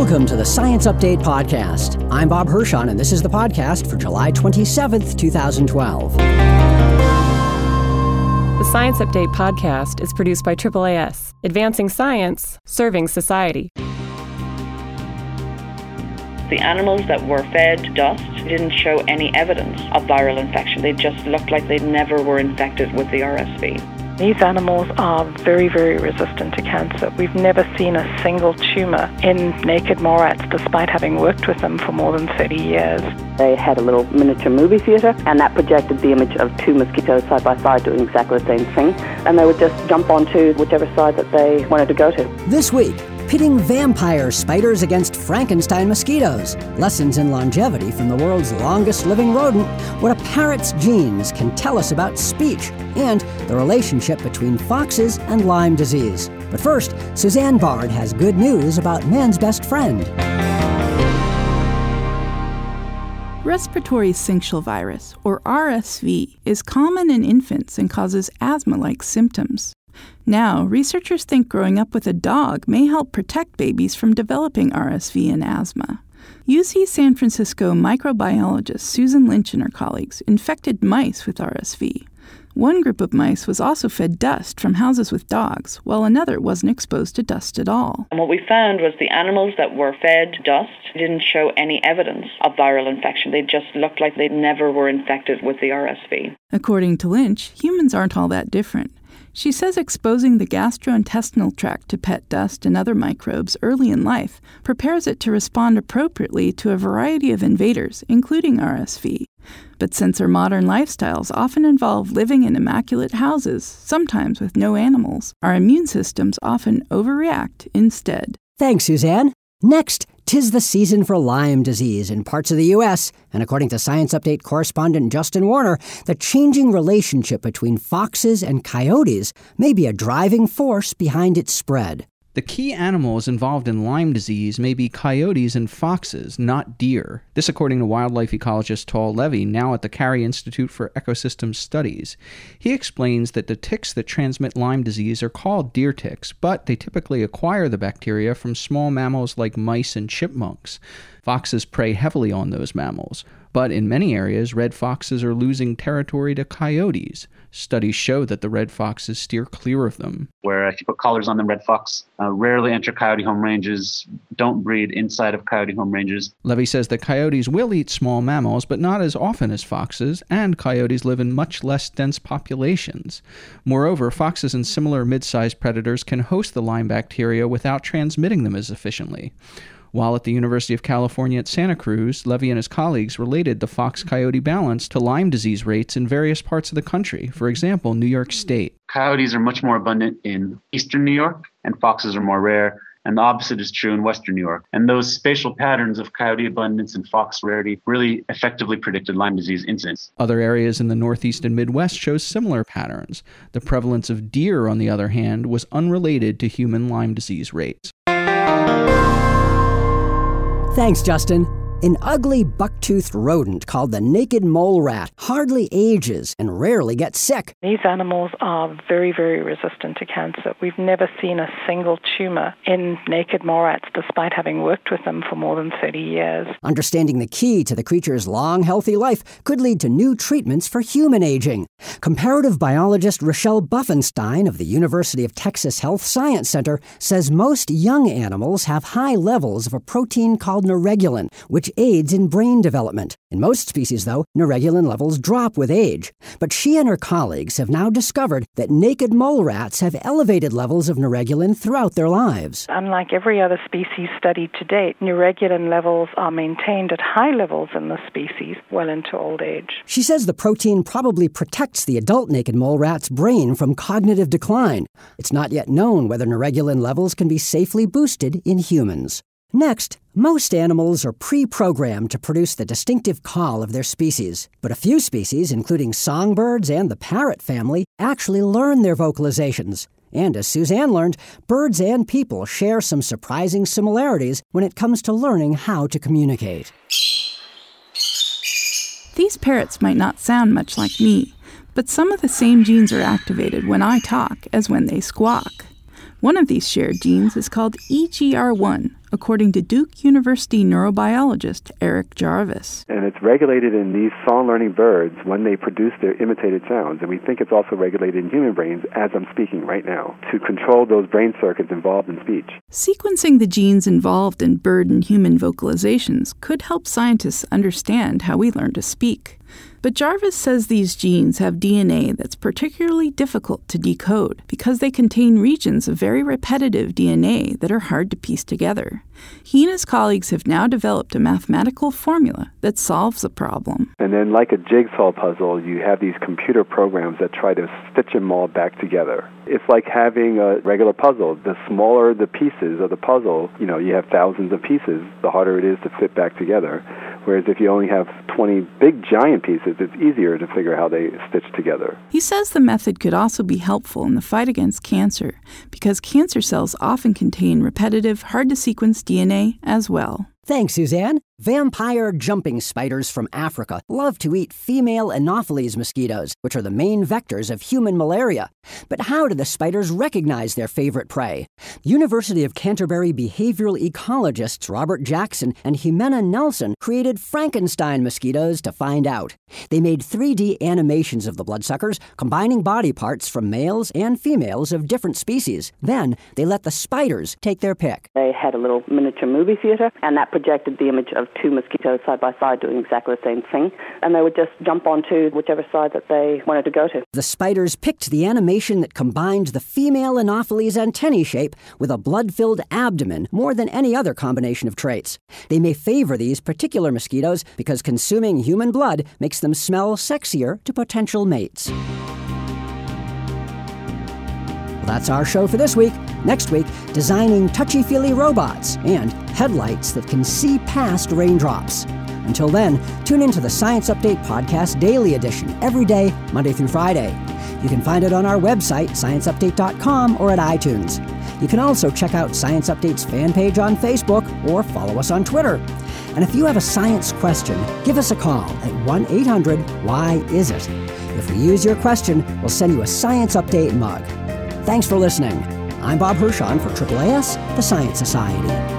Welcome to the Science Update Podcast. I'm Bob Hirschon, and this is the podcast for July 27th, 2012. The Science Update Podcast is produced by AAAS, advancing science, serving society. The animals that were fed dust didn't show any evidence of viral infection. They just looked like they never were infected with the RSV. These animals are very, very resistant to cancer. We've never seen a single tumor in naked mole rats, despite having worked with them for more than 30 years. They had a little miniature movie theater, and that projected the image of two mosquitoes side by side doing exactly the same thing. And they would just jump onto whichever side that they wanted to go to. This week, pitting vampire spiders against Frankenstein mosquitoes. Lessons in longevity from the world's longest living rodent. What a parrot's genes can tell us about speech. And the relationship between foxes and Lyme disease. But first, Suzanne Bard has good news about man's best friend. Respiratory syncytial virus, or RSV, is common in infants and causes asthma-like symptoms. Now, researchers think growing up with a dog may help protect babies from developing RSV and asthma. UC San Francisco microbiologist Susan Lynch and her colleagues infected mice with RSV. One group of mice was also fed dust from houses with dogs, while another wasn't exposed to dust at all. And what we found was the animals that were fed dust didn't show any evidence of viral infection. They just looked like they never were infected with the RSV. According to Lynch, humans aren't all that different. She says exposing the gastrointestinal tract to pet dust and other microbes early in life prepares it to respond appropriately to a variety of invaders, including RSV. But since our modern lifestyles often involve living in immaculate houses, sometimes with no animals, our immune systems often overreact instead. Thanks, Suzanne. Next, 'tis the season for Lyme disease in parts of the U.S., and according to Science Update correspondent Justin Warner, the changing relationship between foxes and coyotes may be a driving force behind its spread. The key animals involved in Lyme disease may be coyotes and foxes, not deer. This according to wildlife ecologist Tal Levy, now at the Carey Institute for Ecosystem Studies. He explains that the ticks that transmit Lyme disease are called deer ticks, but they typically acquire the bacteria from small mammals like mice and chipmunks. Foxes prey heavily on those mammals, but in many areas, red foxes are losing territory to coyotes. Studies show that the red foxes steer clear of them. Where if you put collars on the red fox, rarely enter coyote home ranges, don't breed inside of coyote home ranges. Levy says that coyotes will eat small mammals, but not as often as foxes, and coyotes live in much less dense populations. Moreover, foxes and similar mid-sized predators can host the Lyme bacteria without transmitting them as efficiently. While at the University of California at Santa Cruz, Levy and his colleagues related the fox-coyote balance to Lyme disease rates in various parts of the country, for example, New York State. Coyotes are much more abundant in eastern New York, and foxes are more rare, and the opposite is true in western New York. And those spatial patterns of coyote abundance and fox rarity really effectively predicted Lyme disease incidence. Other areas in the Northeast and Midwest show similar patterns. The prevalence of deer, on the other hand, was unrelated to human Lyme disease rates. Thanks, Justin. An ugly buck-toothed rodent called the naked mole rat hardly ages and rarely gets sick. These animals are very, very resistant to cancer. We've never seen a single tumor in naked mole rats, despite having worked with them for more than 30 years. Understanding the key to the creature's long, healthy life could lead to new treatments for human aging. Comparative biologist Rochelle Buffenstein of the University of Texas Health Science Center says most young animals have high levels of a protein called neuregulin, which aids in brain development. In most species, though, neuregulin levels drop with age. But she and her colleagues have now discovered that naked mole rats have elevated levels of neuregulin throughout their lives. Unlike every other species studied to date, neuregulin levels are maintained at high levels in the species well into old age. She says the protein probably protects the adult naked mole rat's brain from cognitive decline. It's not yet known whether neuregulin levels can be safely boosted in humans. Next, most animals are pre-programmed to produce the distinctive call of their species. But a few species, including songbirds and the parrot family, actually learn their vocalizations. And as Suzanne learned, birds and people share some surprising similarities when it comes to learning how to communicate. These parrots might not sound much like me, but some of the same genes are activated when I talk as when they squawk. One of these shared genes is called EGR1, according to Duke University neurobiologist Eric Jarvis. And it's regulated in these song-learning birds when they produce their imitated sounds. And we think it's also regulated in human brains as I'm speaking right now to control those brain circuits involved in speech. Sequencing the genes involved in bird and human vocalizations could help scientists understand how we learn to speak. But Jarvis says these genes have DNA that's particularly difficult to decode because they contain regions of very repetitive DNA that are hard to piece together. He and his colleagues have now developed a mathematical formula that solves the problem. And then like a jigsaw puzzle, you have these computer programs that try to stitch them all back together. It's like having a regular puzzle. The smaller the pieces of the puzzle, you have thousands of pieces, the harder it is to fit back together. Whereas if you only have 20 big giant pieces, it's easier to figure how they stitch together. He says the method could also be helpful in the fight against cancer because cancer cells often contain repetitive, hard-to-sequence DNA as well. Thanks, Suzanne. Vampire jumping spiders from Africa love to eat female Anopheles mosquitoes, which are the main vectors of human malaria. But how do the spiders recognize their favorite prey? University of Canterbury behavioral ecologists Robert Jackson and Jimena Nelson created Frankenstein mosquitoes to find out. They made 3D animations of the bloodsuckers, combining body parts from males and females of different species. Then they let the spiders take their pick. They had a little miniature movie theater, and that projected the image of two mosquitoes side by side doing exactly the same thing, and they would just jump onto whichever side that they wanted to go to. The spiders picked the animation that combined the female Anopheles antennae shape with a blood-filled abdomen more than any other combination of traits. They may favor these particular mosquitoes because consuming human blood makes them smell sexier to potential mates. That's our show for this week. Next week, designing touchy-feely robots and headlights that can see past raindrops. Until then, tune into the Science Update Podcast Daily Edition every day, Monday through Friday. You can find it on our website, scienceupdate.com, or at iTunes. You can also check out Science Update's fan page on Facebook or follow us on Twitter. And if you have a science question, give us a call at 1-800-WHY-IS-IT. If we use your question, we'll send you a Science Update mug. Thanks for listening. I'm Bob Hirshon for AAAS, the Science Society.